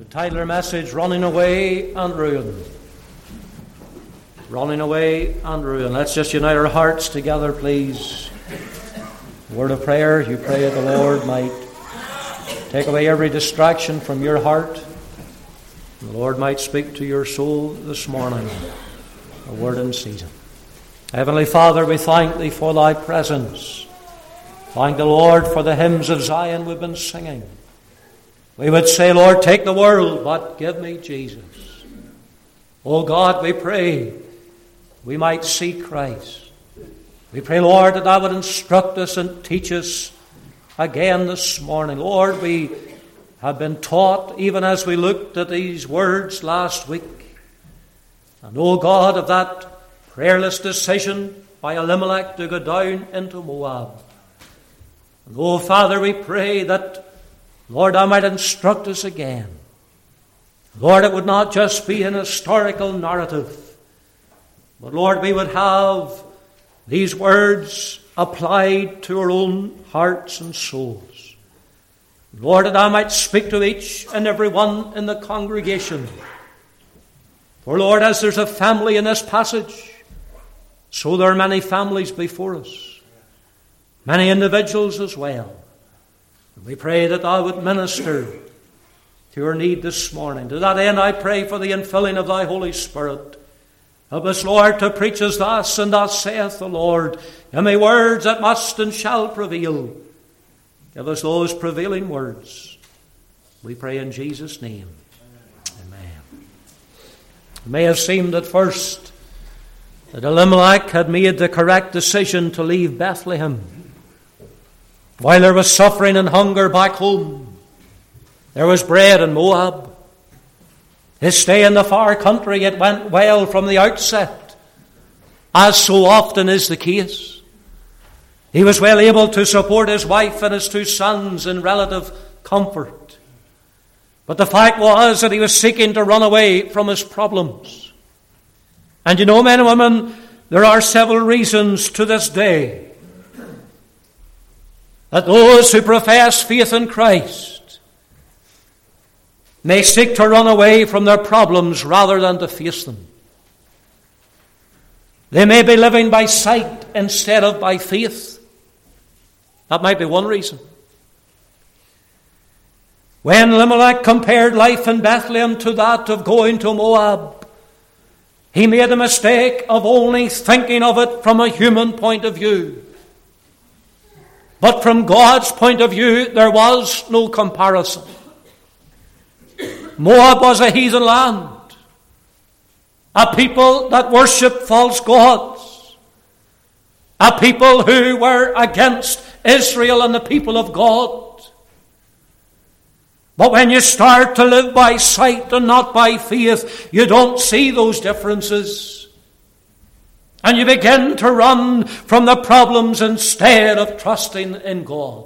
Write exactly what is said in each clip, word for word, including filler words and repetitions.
Title of message, Running Away and Ruin. Running away and ruin. Let's just unite our hearts together, please. Word of prayer. You pray that the Lord might take away every distraction from your heart. The Lord might speak to your soul this morning. A word in season. Heavenly Father, we thank Thee for Thy presence. Thank the Lord for the hymns of Zion we've been singing. We would say, Lord, take the world, but give me Jesus. Oh God, we pray we might see Christ. We pray, Lord, that Thou would instruct us and teach us again this morning. Lord, we have been taught, even as we looked at these words last week. And oh God, of that prayerless decision by Elimelech to go down into Moab. And oh Father, we pray that, Lord, Thou might instruct us again. Lord, it would not just be an historical narrative, but Lord, we would have these words applied to our own hearts and souls. Lord, that Thou might speak to each and every one in the congregation. For Lord, as there's a family in this passage, so there are many families before us. Many individuals as well. We pray that Thou would minister to our need this morning. To that end, I pray for the infilling of Thy Holy Spirit. Help us, Lord, to preach as thus and thus saith the Lord. Give me words that must and shall prevail. Give us those prevailing words. We pray in Jesus' name. Amen. It may have seemed at first that Elimelech had made the correct decision to leave Bethlehem. While there was suffering and hunger back home, there was bread in Moab. His stay in the far country, it went well from the outset, as so often is the case. He was well able to support his wife and his two sons in relative comfort. But the fact was that he was seeking to run away from his problems. And you know, men and women, there are several reasons to this day that those who profess faith in Christ may seek to run away from their problems rather than to face them. They may be living by sight instead of by faith. That might be one reason. When Elimelech compared life in Bethlehem to that of going to Moab, he made the mistake of only thinking of it from a human point of view. But from God's point of view, there was no comparison. Moab was a heathen land, a people that worshipped false gods, a people who were against Israel and the people of God. But when you start to live by sight and not by faith, you don't see those differences. And you begin to run from the problems instead of trusting in God.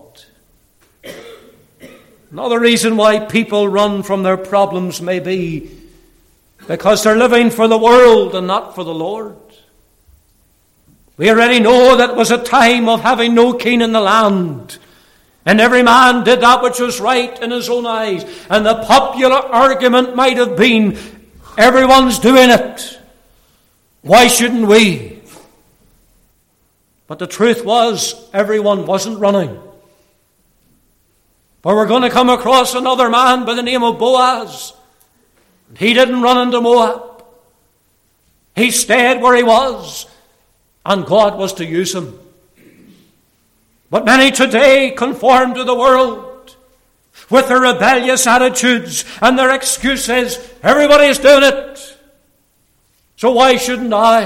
Another reason why people run from their problems may be because they're living for the world and not for the Lord. We already know that it was a time of having no king in the land. And every man did that which was right in his own eyes. And the popular argument might have been, everyone's doing it. Why shouldn't we? But the truth was, everyone wasn't running. For we're going to come across another man by the name of Boaz. He didn't run into Moab. He stayed where he was, and God was to use him. But many today conform to the world with their rebellious attitudes and their excuses. Everybody's doing it, so why shouldn't I?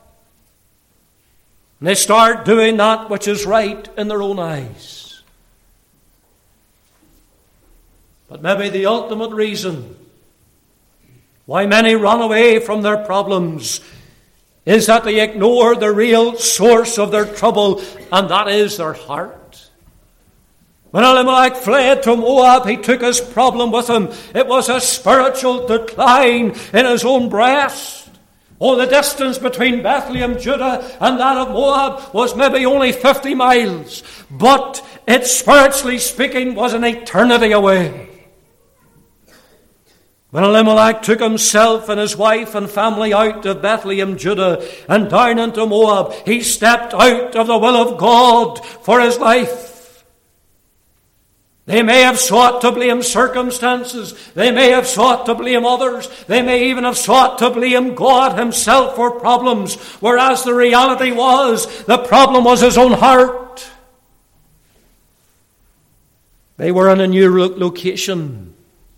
And they start doing that which is right in their own eyes. But maybe the ultimate reason why many run away from their problems is that they ignore the real source of their trouble, and that is their heart. When Elimelech fled to Moab, he took his problem with him. It was a spiritual decline in his own breast. Oh, the distance between Bethlehem, Judah, and that of Moab was maybe only fifty miles, but it, spiritually speaking, was an eternity away. When Elimelech took himself and his wife and family out of Bethlehem, Judah, and down into Moab, he stepped out of the will of God for his life. They may have sought to blame circumstances. They may have sought to blame others. They may even have sought to blame God himself for problems, whereas the reality was the problem was his own heart. They were in a new location,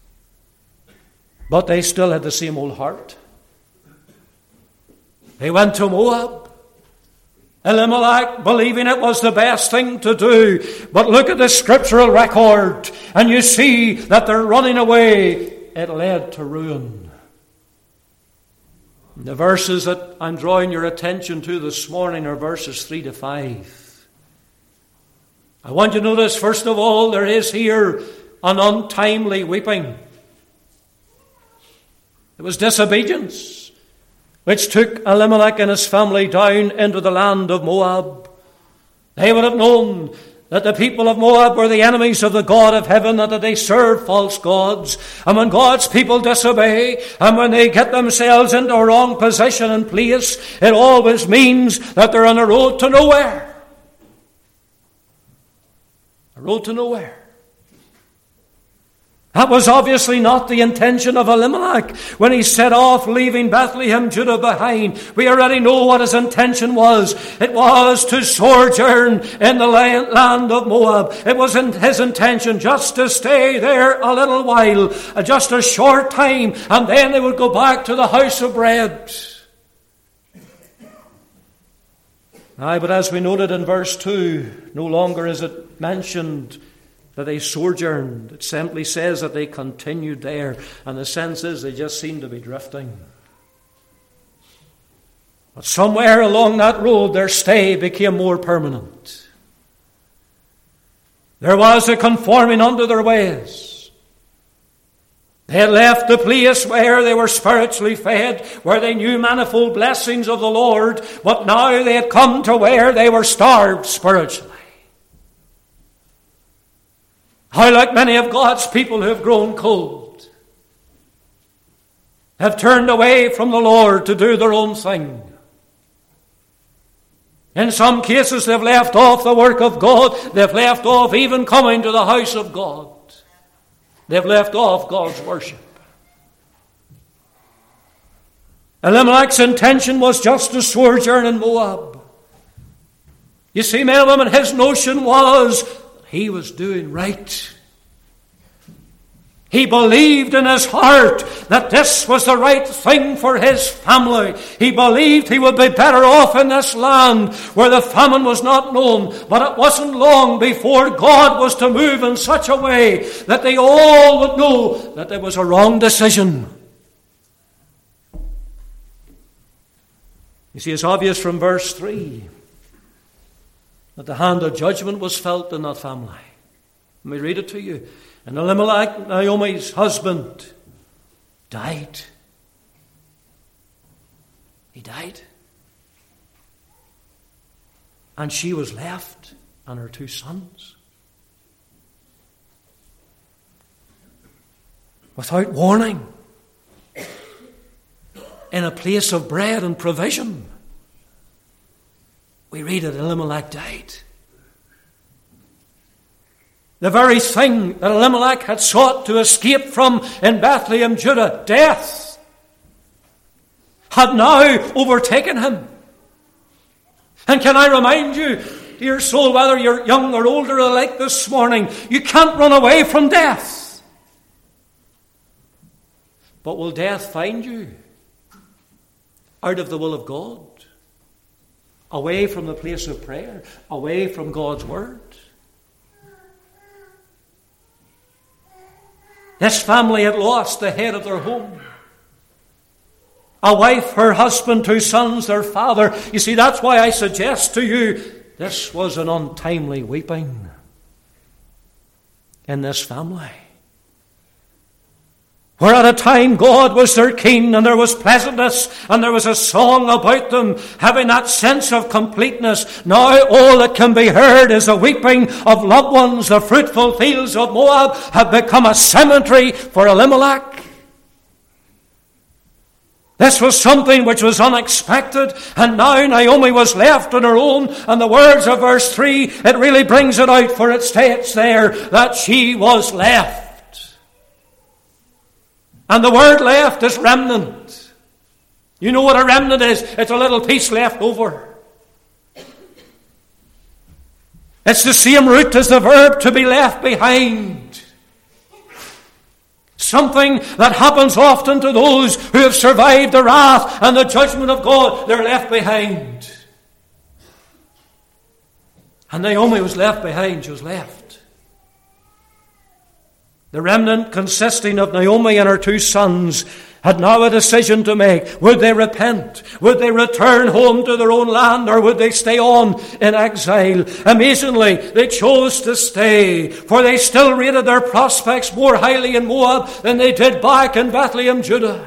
but they still had the same old heart. They went to Moab. Elimelech believing it was the best thing to do. But look at the scriptural record, and you see that they're running away. It led to ruin. The verses that I'm drawing your attention to this morning are verses three to five. I want you to notice, first of all, there is here an untimely weeping. It was disobedience which took Elimelech and his family down into the land of Moab. They would have known that the people of Moab were the enemies of the God of heaven, and that they served false gods. And when God's people disobey, and when they get themselves into a wrong position and place, it always means that they're on a road to nowhere. A road to nowhere. That was obviously not the intention of Elimelech when he set off, leaving Bethlehem, Judah behind. We already know what his intention was. It was to sojourn in the land of Moab. It was in his intention just to stay there a little while, just a short time, and then they would go back to the house of bread. Aye, but as we noted in verse two, no longer is it mentioned that they sojourned. It simply says that they continued there. And the sense is they just seemed to be drifting. But somewhere along that road their stay became more permanent. There was a conforming unto their ways. They had left the place where they were spiritually fed, where they knew manifold blessings of the Lord, but now they had come to where they were starved spiritually. How like many of God's people who have grown cold, have turned away from the Lord to do their own thing. In some cases they've left off the work of God. They've left off even coming to the house of God. They've left off God's worship. Elimelech's intention was just to sojourn in Moab. You see, men and women, his notion was he was doing right. He believed in his heart that this was the right thing for his family. He believed he would be better off in this land where the famine was not known. But it wasn't long before God was to move in such a way that they all would know that it was a wrong decision. You see, it's obvious from verse three that the hand of judgment was felt in that family. Let me read it to you. And Elimelech, Naomi's husband, died. He died. And she was left and her two sons. Without warning. In a place of bread and provision. We read that Elimelech died. The very thing that Elimelech had sought to escape from in Bethlehem, Judah, death, had now overtaken him. And can I remind you, dear soul, whether you're young or older alike this morning, you can't run away from death. But will death find you out of the will of God? Away from the place of prayer, away from God's word. This family had lost the head of their home. A wife, her husband, two sons, their father. You see, that's why I suggest to you, this was an untimely weeping in this family. Where at a time God was their king, and there was pleasantness, and there was a song about them, having that sense of completeness. Now all that can be heard is the weeping of loved ones. The fruitful fields of Moab have become a cemetery for Elimelech. This was something which was unexpected, and now Naomi was left on her own, and the words of verse three, it really brings it out, for it states there that she was left. And the word left is remnant. You know what a remnant is? It's a little piece left over. It's the same root as the verb to be left behind. Something that happens often to those who have survived the wrath and the judgment of God. They're left behind. And Naomi was left behind. She was left. The remnant, consisting of Naomi and her two sons, had now a decision to make. Would they repent? Would they return home to their own land, or would they stay on in exile? Amazingly, they chose to stay, for they still rated their prospects more highly in Moab than they did back in Bethlehem, Judah.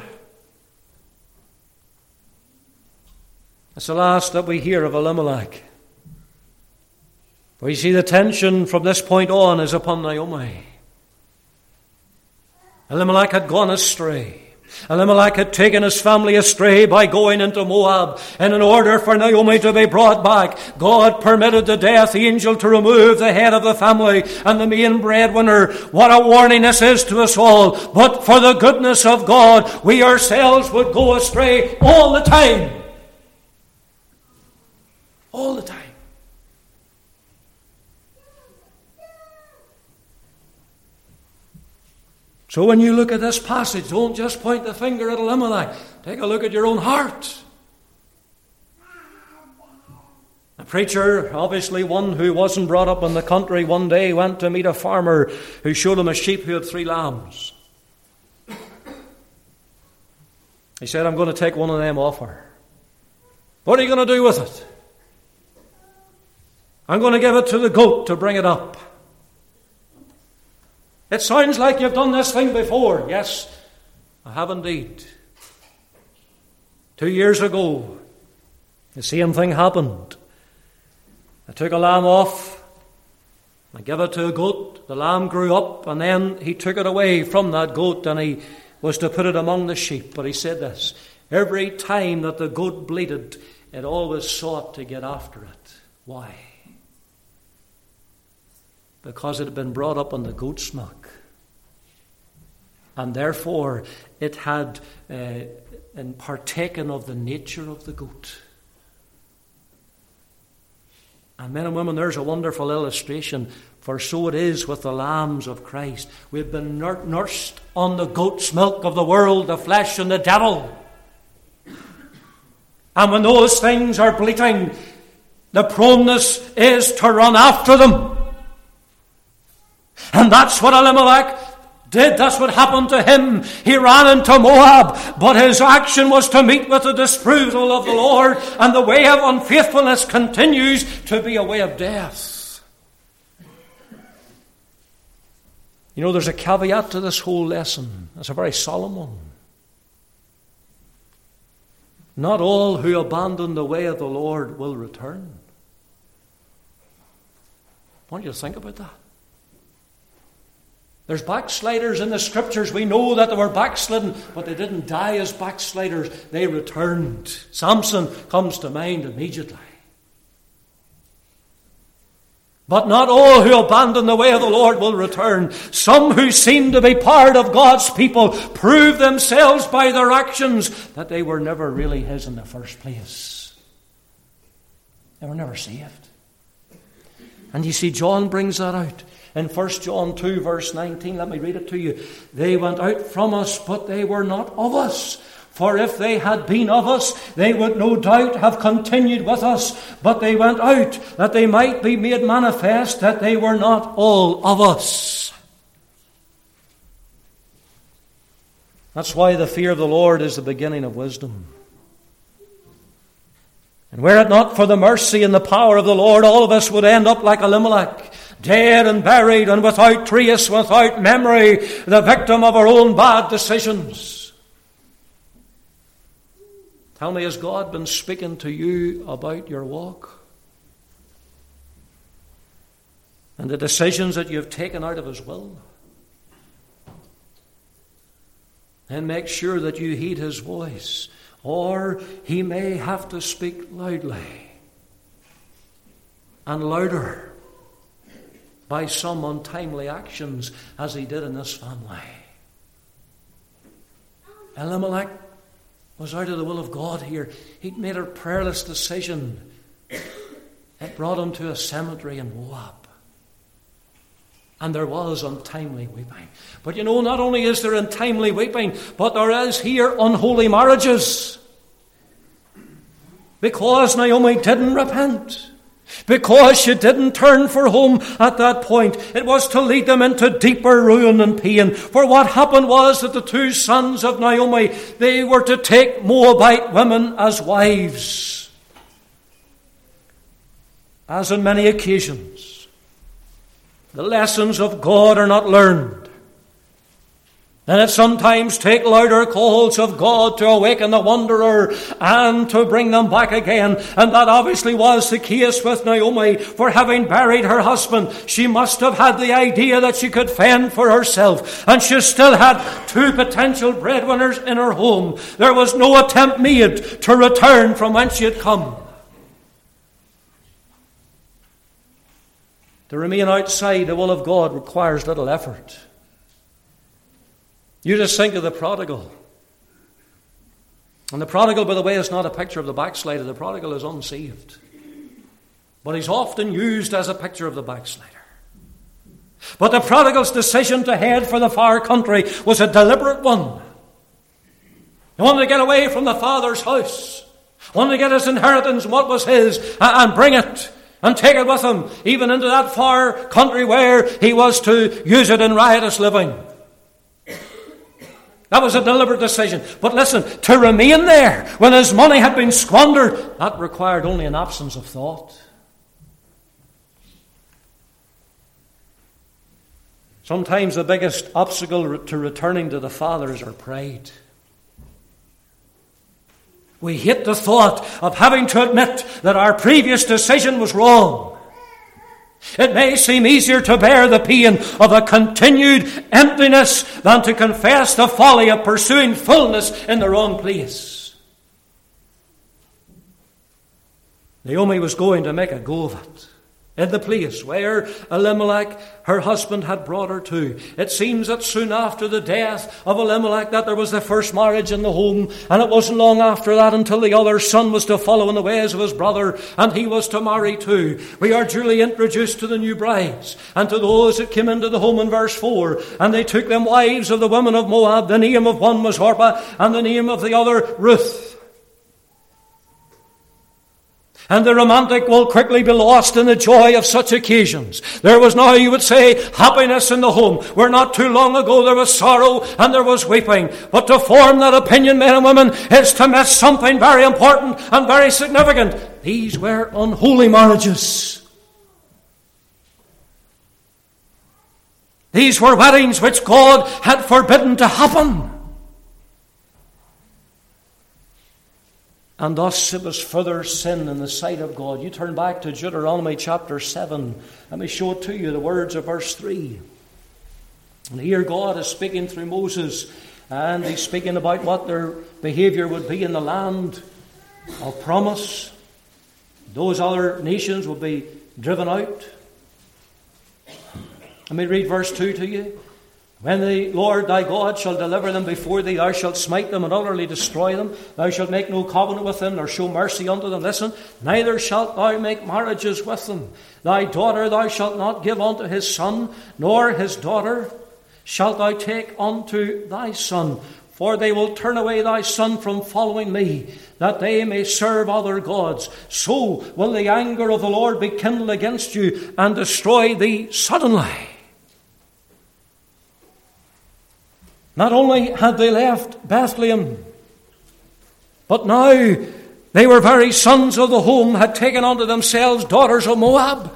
It's the last that we hear of Elimelech. For you see, the tension from this point on is upon Naomi. Elimelech had gone astray. Elimelech had taken his family astray by going into Moab. And in order for Naomi to be brought back, God permitted the death angel to remove the head of the family and the main breadwinner. What a warning this is to us all. But for the goodness of God, we ourselves would go astray all the time. All the time. So when you look at this passage, don't just point the finger at Elimelech. Take a look at your own heart. A preacher, obviously one who wasn't brought up in the country, one day went to meet a farmer who showed him a sheep who had three lambs. He said, I'm going to take one of them off her. What are you going to do with it? I'm going to give it to the goat to bring it up. It sounds like you've done this thing before. Yes, I have indeed. Two years ago, the same thing happened. I took a lamb off, I gave it to a goat, the lamb grew up, and then he took it away from that goat and he was to put it among the sheep. But he said this, every time that the goat bleated, it always sought to get after it. Why? Because it had been brought up on the goat's milk. And therefore it had uh, partaken of the nature of the goat. And men and women, there's a wonderful illustration, for so it is with the lambs of Christ. We've been nur- nursed on the goat's milk of the world, the flesh and the devil. And when those things are bleating, the proneness is to run after them. And that's what Elimelech did. That's what happened to him. He ran into Moab, but his action was to meet with the disapproval of the Lord, and the way of unfaithfulness continues to be a way of death. You know, there's a caveat to this whole lesson. It's a very solemn one. Not all who abandon the way of the Lord will return. I want you to think about that. There's backsliders in the scriptures. We know that they were backslidden, but they didn't die as backsliders. They returned. Samson comes to mind immediately. But not all who abandon the way of the Lord will return. Some who seem to be part of God's people prove themselves by their actions that they were never really His in the first place. They were never saved. And you see, John brings that out. In First John two, verse nineteen, let me read it to you. They went out from us, but they were not of us. For if they had been of us, they would no doubt have continued with us. But they went out, that they might be made manifest that they were not all of us. That's why the fear of the Lord is the beginning of wisdom. And were it not for the mercy and the power of the Lord, all of us would end up like Elimelech, dead and buried and without trace, without memory, the victim of our own bad decisions. Tell me, has God been speaking to you about your walk? And the decisions that you've taken out of His will? And make sure that you heed His voice. Or he may have to speak loudly and louder by some untimely actions, as he did in this family. Elimelech was out of the will of God here. He'd made a prayerless decision. It brought him to a cemetery in Moab. And there was untimely weeping. But you know, not only is there untimely weeping, but there is here unholy marriages. Because Naomi didn't repent. Because she didn't turn for home at that point. It was to lead them into deeper ruin and pain. For what happened was that the two sons of Naomi, they were to take Moabite women as wives. As on many occasions, the lessons of God are not learned. And it sometimes take louder calls of God to awaken the wanderer and to bring them back again. And that obviously was the case with Naomi. For having buried her husband, she must have had the idea that she could fend for herself. And she still had two potential breadwinners in her home. There was no attempt made to return from whence she had come. To remain outside the will of God requires little effort. You just think of the prodigal. And the prodigal, by the way, is not a picture of the backslider. The prodigal is unsaved. But he's often used as a picture of the backslider. But the prodigal's decision to head for the far country was a deliberate one. He wanted to get away from the father's house. He wanted to get his inheritance, what was his, and bring it. And take it with him, even into that far country where he was to use it in riotous living. That was a deliberate decision. But listen, to remain there when his money had been squandered, that required only an absence of thought. Sometimes the biggest obstacle to returning to the Father is our pride. We hate the thought of having to admit that our previous decision was wrong. It may seem easier to bear the pain of a continued emptiness than to confess the folly of pursuing fullness in the wrong place. Naomi was going to make a go of it. In the place where Elimelech, her husband, had brought her to. It seems that soon after the death of Elimelech that there was the first marriage in the home, and it wasn't long after that until the other son was to follow in the ways of his brother, and he was to marry too. We are duly introduced to the new brides, and to those that came into the home in verse four, and they took them wives of the women of Moab. The name of one was Orpah, and the name of the other Ruth. And the romantic will quickly be lost in the joy of such occasions. There was now, you would say, happiness in the home, where not too long ago there was sorrow and there was weeping. But to form that opinion, men and women, is to miss something very important and very significant. These were unholy marriages. These were weddings which God had forbidden to happen. And thus it was further sin in the sight of God. You turn back to Deuteronomy chapter seven. Let me show it to you, the words of verse three. And here God is speaking through Moses, and he's speaking about what their behavior would be in the land of promise. Those other nations will be driven out. Let me read verse two to you. When the Lord thy God shall deliver them before thee, thou shalt smite them and utterly destroy them. Thou shalt make no covenant with them, nor show mercy unto them. Listen, neither shalt thou make marriages with them. Thy daughter thou shalt not give unto his son, nor his daughter shalt thou take unto thy son. For they will turn away thy son from following me, that they may serve other gods. So will the anger of the Lord be kindled against you, and destroy thee suddenly. Not only had they left Bethlehem, but now they were very sons of the home, had taken unto themselves daughters of Moab.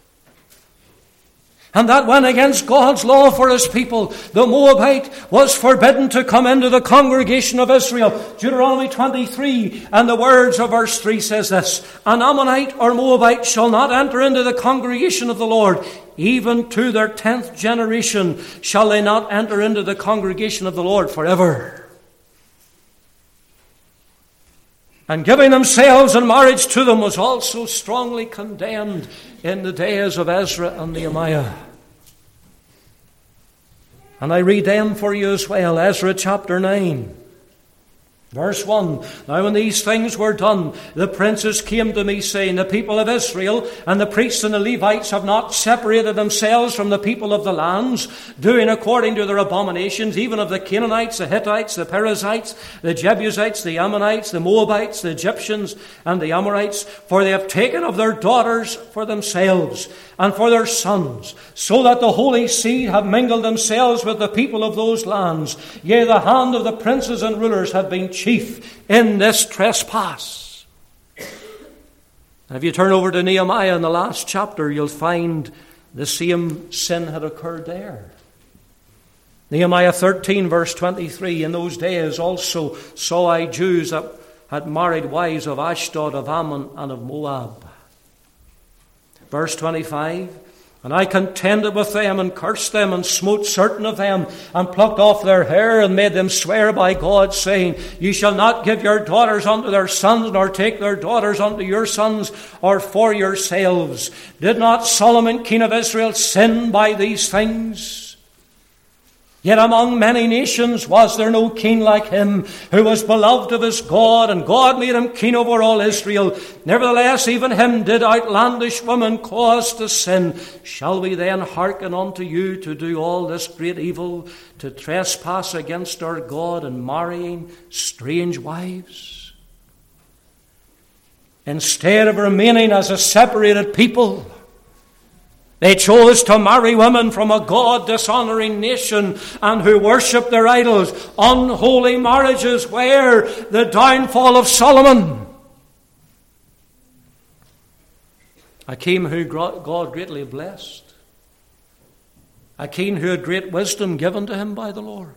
And that went against God's law for his people. The Moabite was forbidden to come into the congregation of Israel. Deuteronomy twenty-three, and the words of verse three says this: An Ammonite or Moabite shall not enter into the congregation of the Lord. Even to their tenth generation shall they not enter into the congregation of the Lord forever. and giving themselves in marriage to them was also strongly condemned in the days of Ezra and Nehemiah. And I read them for you as well. Ezra chapter nine. Verse one, now when these things were done, the princes came to me, saying, the people of Israel and the priests and the Levites have not separated themselves from the people of the lands, doing according to their abominations, even of the Canaanites, the Hittites, the Perizzites, the Jebusites, the Ammonites, the Moabites, the Egyptians, and the Amorites, for they have taken of their daughters for themselves and for their sons, so that the holy seed have mingled themselves with the people of those lands. Yea, the hand of the princes and rulers have been chief in this trespass. And if you turn over to Nehemiah in the last chapter, you'll find the same sin had occurred there. Nehemiah thirteen verse twenty-three, in those days also saw I Jews that had married wives of Ashdod, of Ammon, and of Moab. Verse twenty-five, and I contended with them and cursed them and smote certain of them and plucked off their hair and made them swear by God, saying, ye shall not give your daughters unto their sons, nor take their daughters unto your sons, or for yourselves. Did not Solomon king of Israel sin by these things? Yet among many nations was there no king like him, who was beloved of his God, and God made him king over all Israel. Nevertheless, even him did outlandish women cause to sin. Shall we then hearken unto you to do all this great evil, to trespass against our God and marrying strange wives? Instead of remaining as a separated people, they chose to marry women from a God-dishonoring nation and who worship their idols. Unholy marriages were the downfall of Solomon. A king who God greatly blessed. A king who had great wisdom given to him by the Lord.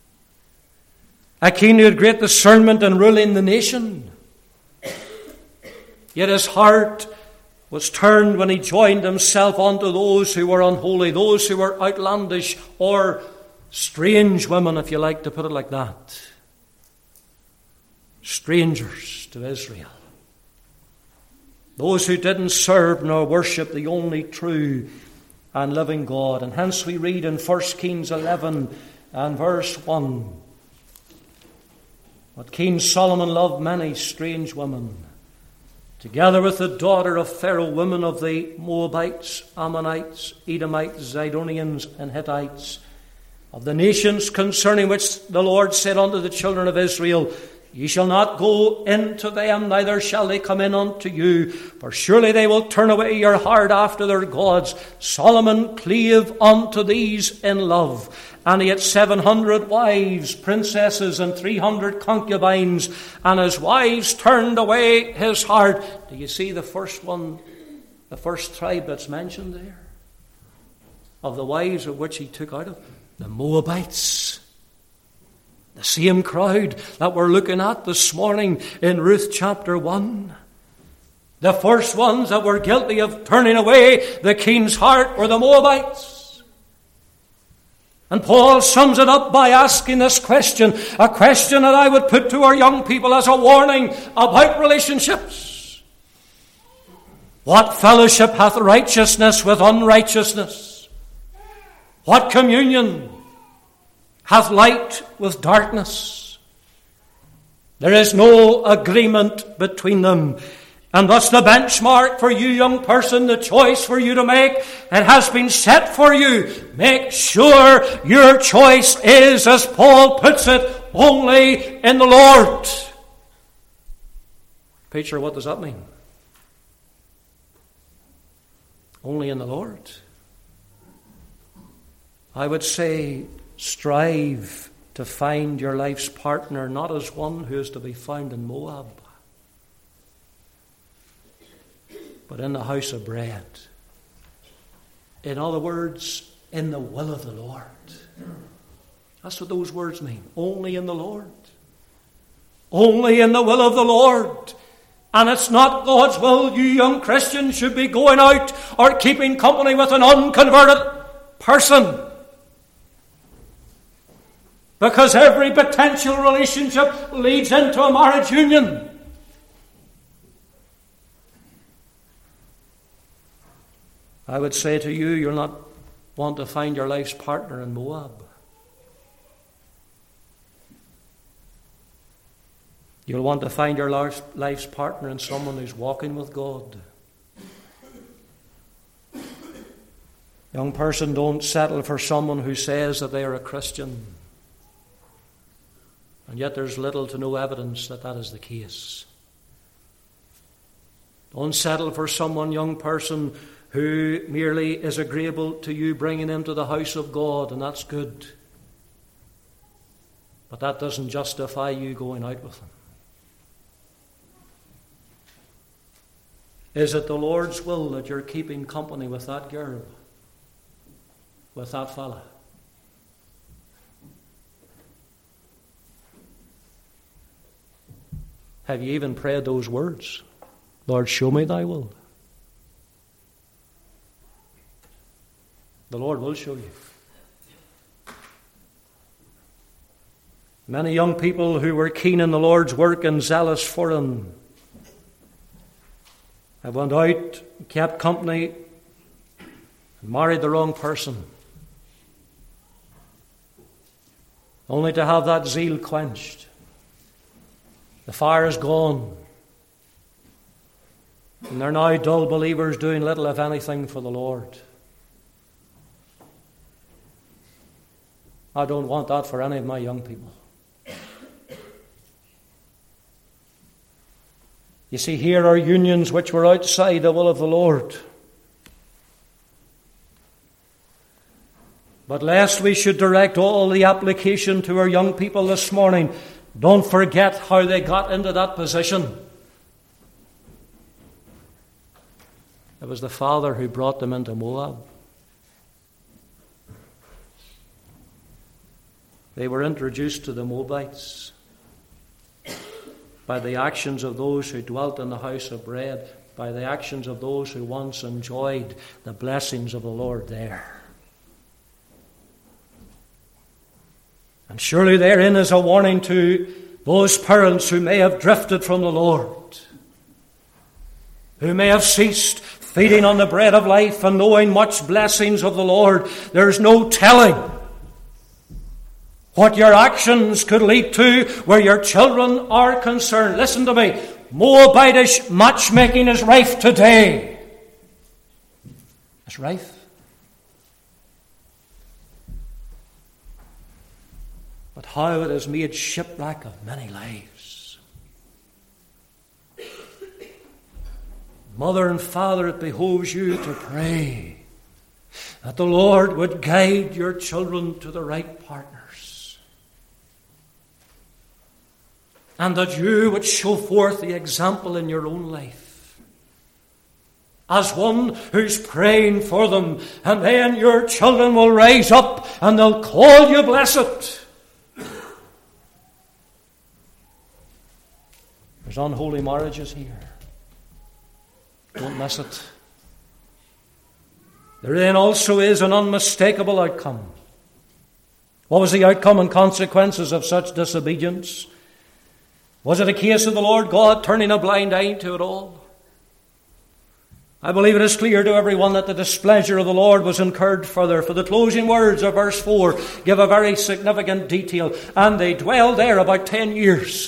A king who had great discernment in ruling the nation. Yet his heart was turned when he joined himself unto those who were unholy, those who were outlandish or strange women, if you like to put it like that. Strangers to Israel. Those who didn't serve nor worship the only true and living God. And hence we read in First Kings eleven and verse one, but King Solomon loved many strange women, together with the daughter of Pharaoh, women of the Moabites, Ammonites, Edomites, Zidonians, and Hittites, of the nations concerning which the Lord said unto the children of Israel, ye shall not go into them, neither shall they come in unto you, for surely they will turn away your heart after their gods. Solomon cleave unto these in love. And he had seven hundred wives, princesses, and three hundred concubines, and his wives turned away his heart. Do you see the first one, the first tribe that's mentioned there? Of the wives of which he took out of? The Moabites. The same crowd that we're looking at this morning in Ruth chapter one. The first ones that were guilty of turning away the king's heart were the Moabites. And Paul sums it up by asking this question, a question that I would put to our young people as a warning about relationships. What fellowship hath righteousness with unrighteousness? What communion hath light with darkness? There is no agreement between them. And thus the benchmark for you, young person, the choice for you to make, it has been set for you. Make sure your choice is, as Paul puts it, only in the Lord. Preacher, what does that mean? Only in the Lord. I would say strive to find your life's partner not as one who is to be found in Moab, but in the house of bread. In other words, in the will of the Lord. That's what those words mean. Only in the Lord. Only in the will of the Lord. And it's not God's will you young Christians should be going out or keeping company with an unconverted person. Because every potential relationship leads into a marriage union. I would say to you, you'll not want to find your life's partner in Moab. You'll want to find your life's partner in someone who's walking with God. Young person, don't settle for someone who says that they are a Christian, and yet there's little to no evidence that that is the case. Don't settle for someone, young person, who merely is agreeable to you bringing him to the house of God, and that's good. But that doesn't justify you going out with him. Is it the Lord's will that you're keeping company with that girl, with that fella? Have you even prayed those words? Lord, show me thy will. The Lord will show you. Many young people who were keen in the Lord's work and zealous for him have went out, kept company, and married the wrong person, only to have that zeal quenched. The fire is gone, and they're now dull believers doing little, if anything, for the Lord. I don't want that for any of my young people. You see, here are unions which were outside the will of the Lord. But lest we should direct all the application to our young people this morning, don't forget how they got into that position. It was the father who brought them into Moab. They were introduced to the Moabites by the actions of those who dwelt in the house of bread, by the actions of those who once enjoyed the blessings of the Lord there. And surely therein is a warning to those parents who may have drifted from the Lord, who may have ceased feeding on the bread of life and knowing much blessings of the Lord. There's no telling what your actions could lead to where your children are concerned. Listen to me. Moabitish matchmaking is rife today. It's rife. But how it has made shipwreck of many lives. Mother and father, it behoves you to pray that the Lord would guide your children to the right partners. And that you would show forth the example in your own life as one who's praying for them, and then your children will rise up and they'll call you blessed. There's unholy marriages here. Don't miss it. There then also is an unmistakable outcome. What was the outcome and consequences of such disobedience? Was it a case of the Lord God turning a blind eye to it all? I believe it is clear to everyone that the displeasure of the Lord was incurred further. For the closing words of verse four give a very significant detail. And they dwelled there about ten years.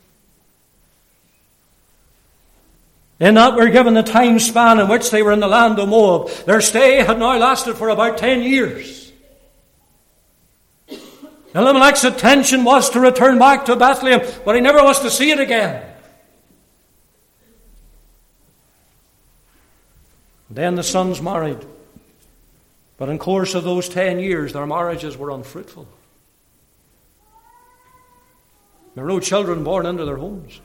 In that we're given the time span in which they were in the land of Moab. Their stay had now lasted for about ten years. Elimelech's intention was to return back to Bethlehem, but he never was to see it again. Then the sons married. But in course of those ten years, their marriages were unfruitful. There were no children born into their homes.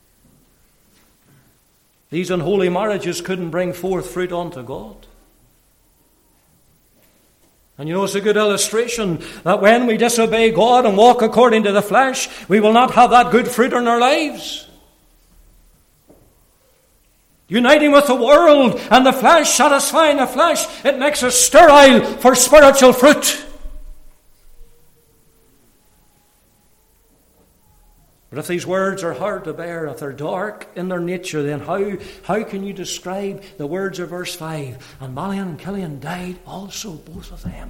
These unholy marriages couldn't bring forth fruit unto God. And you know, it's a good illustration that when we disobey God and walk according to the flesh, we will not have that good fruit in our lives. Uniting with the world and the flesh, satisfying the flesh, it makes us sterile for spiritual fruit. But if these words are hard to bear, if they're dark in their nature, then how, how can you describe the words of verse five? And Malian and Killian died also, both of them.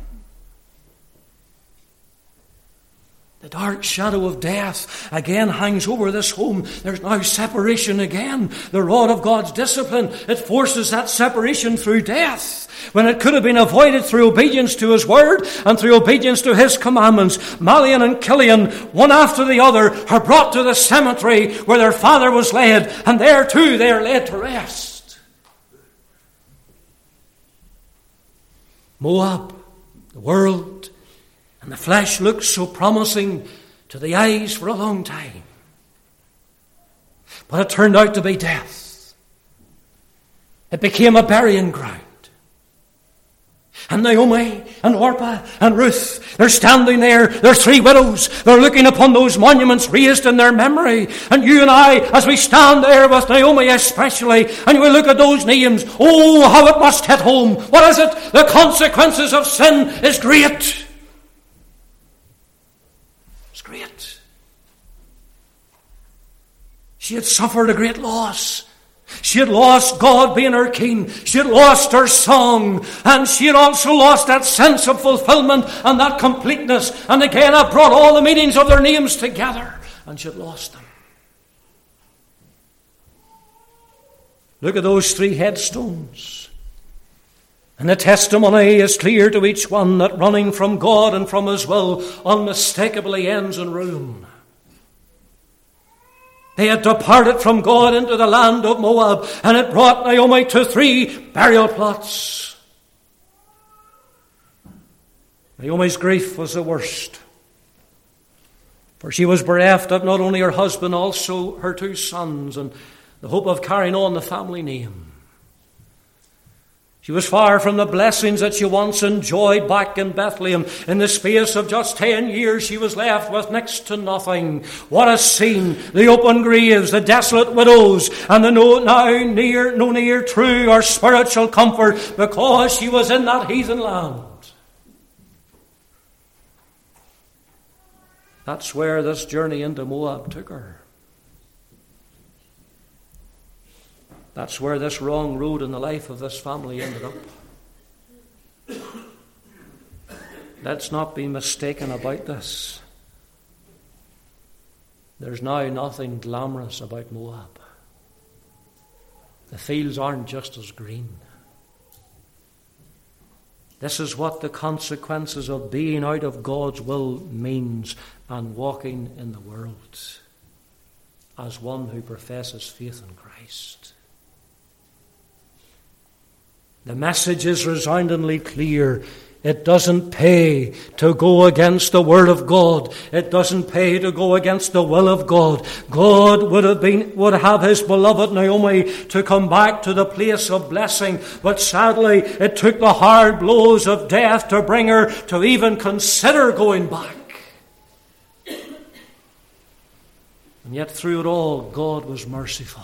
The dark shadow of death again hangs over this home. There's now separation again. The rod of God's discipline, it forces that separation through death, when it could have been avoided through obedience to His word and through obedience to His commandments. Malian and Killian, one after the other, are brought to the cemetery where their father was laid, and there too they are laid to rest. Moab, the world, and the flesh looked so promising to the eyes for a long time. But it turned out to be death. It became a burying ground. And Naomi and Orpah and Ruth, they're standing there, they're three widows, they're looking upon those monuments raised in their memory. And you and I, as we stand there with Naomi especially, and we look at those names, oh, how it must hit home. What is it? The consequences of sin is great. It's great. She had suffered a great loss. She had lost God being her king. She had lost her song. And she had also lost that sense of fulfillment and that completeness. And again, I brought all the meanings of their names together. And she had lost them. Look at those three headstones. And the testimony is clear to each one that running from God and from His will unmistakably ends in ruin. They had departed from God into the land of Moab, and it brought Naomi to three burial plots. Naomi's grief was the worst, for she was bereft of not only her husband, also her two sons, and the hope of carrying on the family name. She was far from the blessings that she once enjoyed back in Bethlehem. In the space of just ten years, she was left with next to nothing. What a scene! The open graves, the desolate widows, and the no now near, no near true or spiritual comfort, because she was in that heathen land. That's where this journey into Moab took her. That's where this wrong road in the life of this family ended up. Let's not be mistaken about this. There's now nothing glamorous about Moab. The fields aren't just as green. This is what the consequences of being out of God's will means and walking in the world as one who professes faith in Christ. The message is resoundingly clear. It doesn't pay to go against the Word of God. It doesn't pay to go against the will of God. God would have been, would have His beloved Naomi to come back to the place of blessing. But sadly, it took the hard blows of death to bring her to even consider going back. And yet through it all, God was merciful.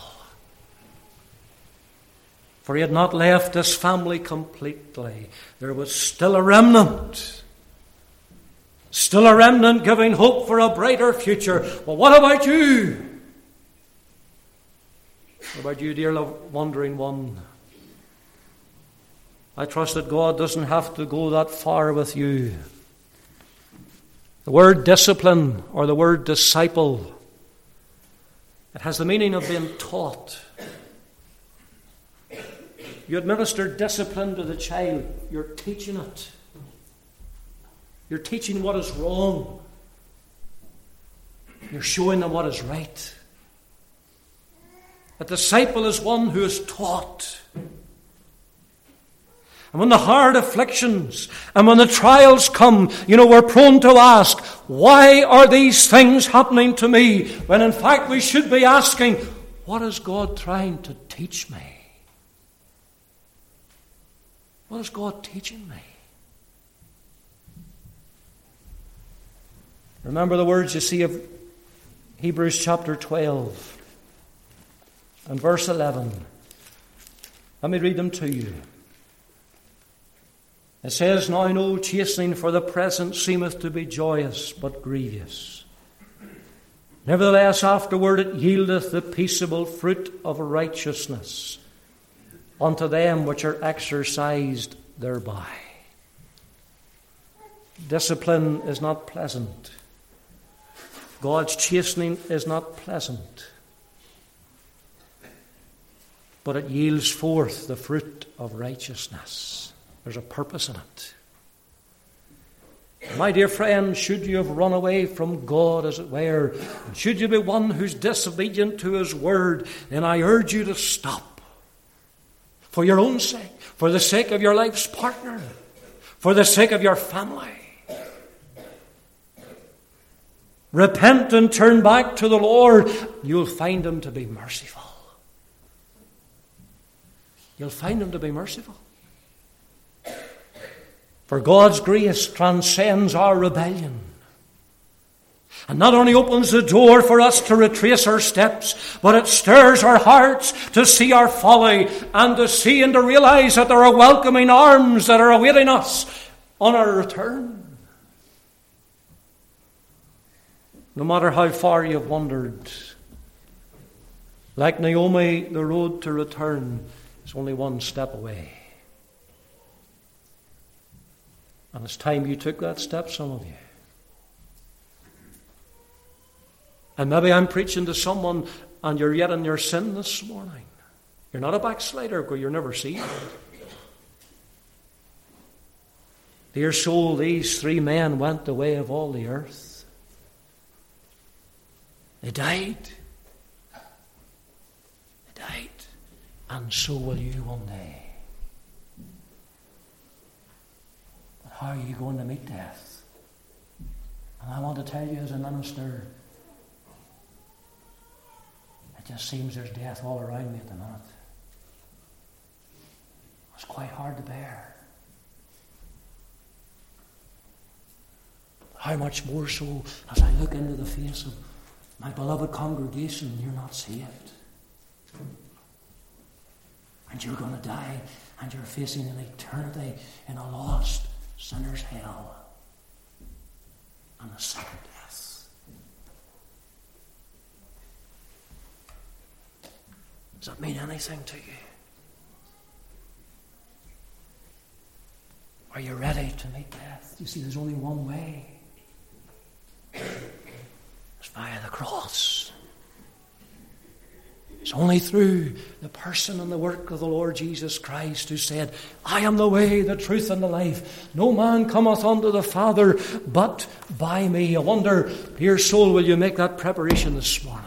For He had not left this family completely. There was still a remnant. Still a remnant giving hope for a brighter future. Well, what about you? What about you, dear wandering one? I trust that God doesn't have to go that far with you. The word discipline or the word disciple, it has the meaning of being taught. You administer discipline to the child. You're teaching it. You're teaching what is wrong. You're showing them what is right. A disciple is one who is taught. And when the hard afflictions and when the trials come, you know, we're prone to ask, why are these things happening to me? When in fact we should be asking, what is God trying to teach me? What is God teaching me? Remember the words you see of Hebrews chapter twelve and verse eleven. Let me read them to you. It says, now no chastening for the present seemeth to be joyous, but grievous. Nevertheless, afterward it yieldeth the peaceable fruit of righteousness unto them which are exercised thereby. Discipline is not pleasant. God's chastening is not pleasant. But it yields forth the fruit of righteousness. There's a purpose in it. My dear friend, should you have run away from God, as it were, and should you be one who's disobedient to His word, then I urge you to stop. For your own sake, for the sake of your life's partner, for the sake of your family. Repent and turn back to the Lord. You'll find Him to be merciful. You'll find Him to be merciful. For God's grace transcends our rebellion. And not only opens the door for us to retrace our steps, but it stirs our hearts to see our folly and to see and to realize that there are welcoming arms that are awaiting us on our return. No matter how far you've wandered, like Naomi, the road to return is only one step away. And it's time you took that step, some of you. And maybe I'm preaching to someone and you're yet in your sin this morning. You're not a backslider because you're never saved. Dear soul, these three men went the way of all the earth. They died. They died. And so will you one day. But how are you going to meet death? And I want to tell you as a minister, it just seems there's death all around me at the minute. It's quite hard to bear. How much more so as I look into the face of my beloved congregation, you're not saved. And you're going to die, and you're facing an eternity in a lost sinner's hell and a second death. Does that mean anything to you? Are you ready to meet death? You see, there's only one way. It's via the cross. It's only through the person and the work of the Lord Jesus Christ, who said, I am the way, the truth, and the life. No man cometh unto the Father but by me. I wonder, dear soul, will you make that preparation this morning?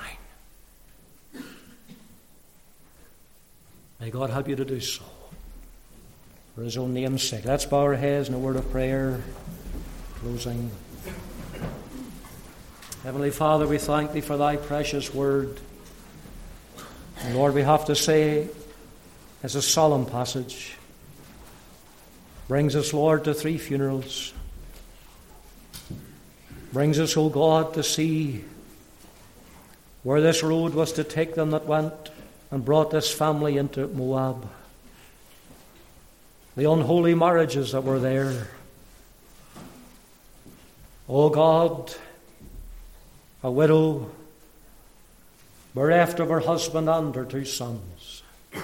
May God help you to do so. For His own name's sake. Let's bow our heads in a word of prayer. Closing. Heavenly Father, we thank Thee for Thy precious word. And Lord, we have to say, it's a solemn passage. Brings us, Lord, to three funerals. Brings us, O God, to see where this road was to take them that went and brought this family into Moab. The unholy marriages that were there. O God, a widow bereft of her husband and her two sons.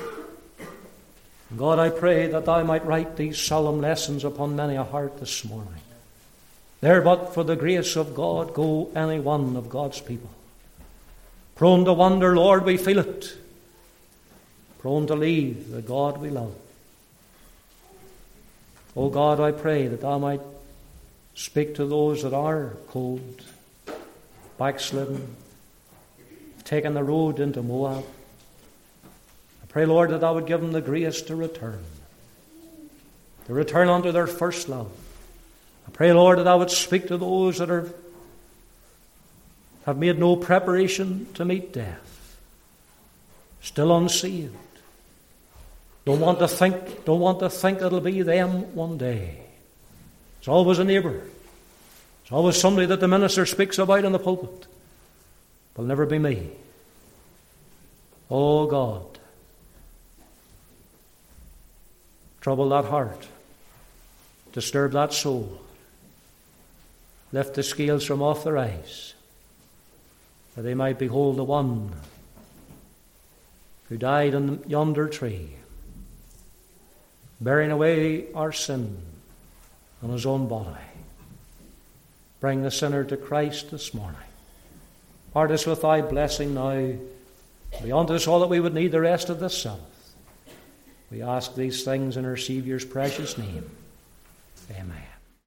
God, I pray that Thou might write these solemn lessons upon many a heart this morning. There but for the grace of God go any one of God's people. Prone to wander, Lord, we feel it. Prone to leave the God we love. O God, I pray that Thou might speak to those that are cold, backslidden, taken the road into Moab. I pray, Lord, that Thou would give them the grace to return, to return unto their first love. I pray, Lord, that Thou would speak to those that are have made no preparation to meet death, still unsaved. Don't want to think, don't want to think it'll be them one day. It's always a neighbour. It's always somebody that the minister speaks about in the pulpit. Will never be me. Oh God, trouble that heart, disturb that soul, lift the scales from off their eyes, that they might behold the one who died on yonder tree, bearing away our sin on his own body. Bring the sinner to Christ this morning. Part us with thy blessing now. Beyond us all that we would need the rest of this Sabbath. We ask these things in our Saviour's precious name. Amen.